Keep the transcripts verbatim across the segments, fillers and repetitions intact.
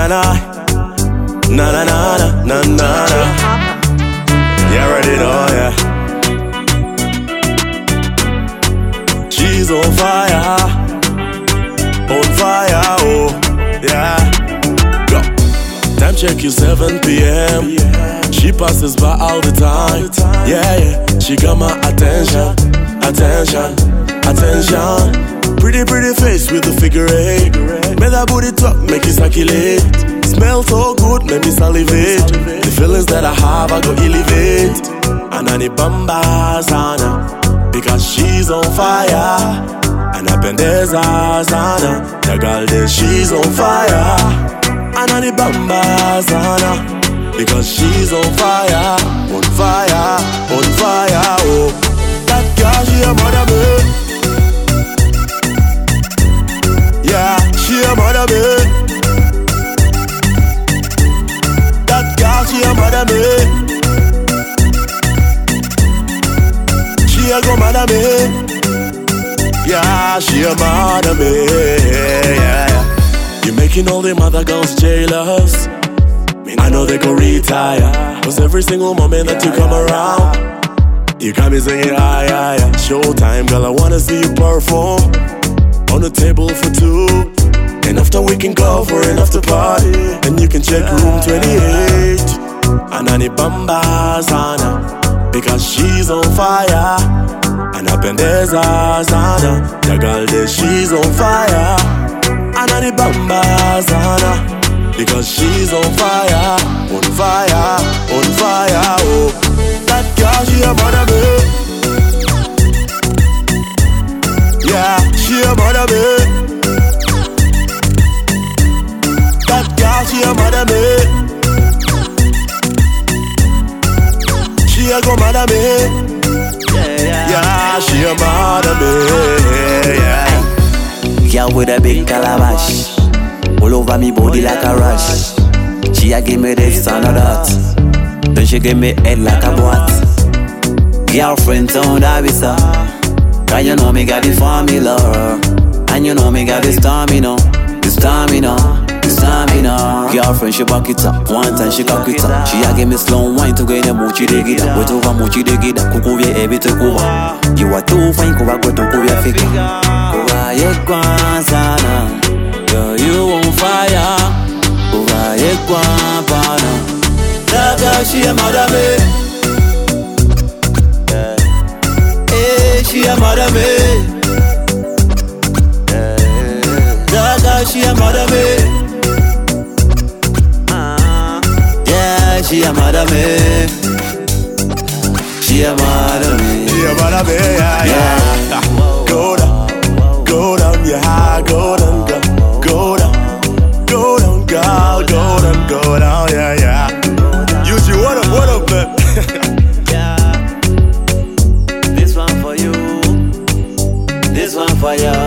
na na, na na na na na na. You already know, yeah. She's on fire, on fire, oh yeah. Go. Time check is seven p m She passes by all the time. Yeah, yeah. She got my attention, attention, attention. Pretty, pretty face with the figure eight. Make that booty talk, make it circulate. Smell so good, make me salivate. The feelings that I have, I go elevate. And I need bamba sana, because she's on fire. And I pendeza sana, the girl there, she's on fire. And I need bamba sana, because she's on fire, on fire, on fire, oh. That girl, she a mother bird. Yeah, she a mother bird. That girl, she a mother bird. She a go mother bird. Yeah, she a mother bird. Yeah, you're making all them other girls jealous. I know they go retire, cause every single moment that you come around, you got me singing, ah, yeah, yeah. Showtime, girl, I wanna see you perform on the table for two. And after we can go for an after party, and you can check room twenty-eight. And I need bamba sana, because she's on fire. And I pendeza sana, the girl there, she's on fire. And I need bamba sana, because she's on fire, on fire, on fire, oh. That girl, she a mother bird. Yeah, she a mother bird. That girl, she a mother bird. She a go mother bird. Yeah, yeah, yeah, she a mother bird. Yeah. Girl with a big calabash, all over me body like a rush. She a give me this and that, then she give me head like a boat. Girlfriend sound avisa, cause you know me got the formula. And you know me got the stamina, the stamina, the stamina. Girlfriend she back it up, one time she cock it up. She a give me slow wine to get the mochi de gida. Wait over mochi de gida, kuku vye ebi te kuwa. You are too fine, kuwa go to kuya fika. Kuwa ye kwanzana, girl you on fire. Kuwa ye kwanzana, that girl she a mother me. Hey, she a mother me. That girl she a mother me. Yeah, she a mother me. She a mother me. She a mother me, yeah, yeah. Go down, go down, yeah, go down, go, go down, go down, go, go down, go down, yeah, yeah. You see what up, what up, man? Yeah. This one for you. This one for you.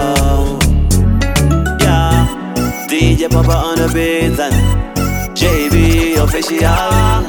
Yeah. D J Papa on the beat and J B official.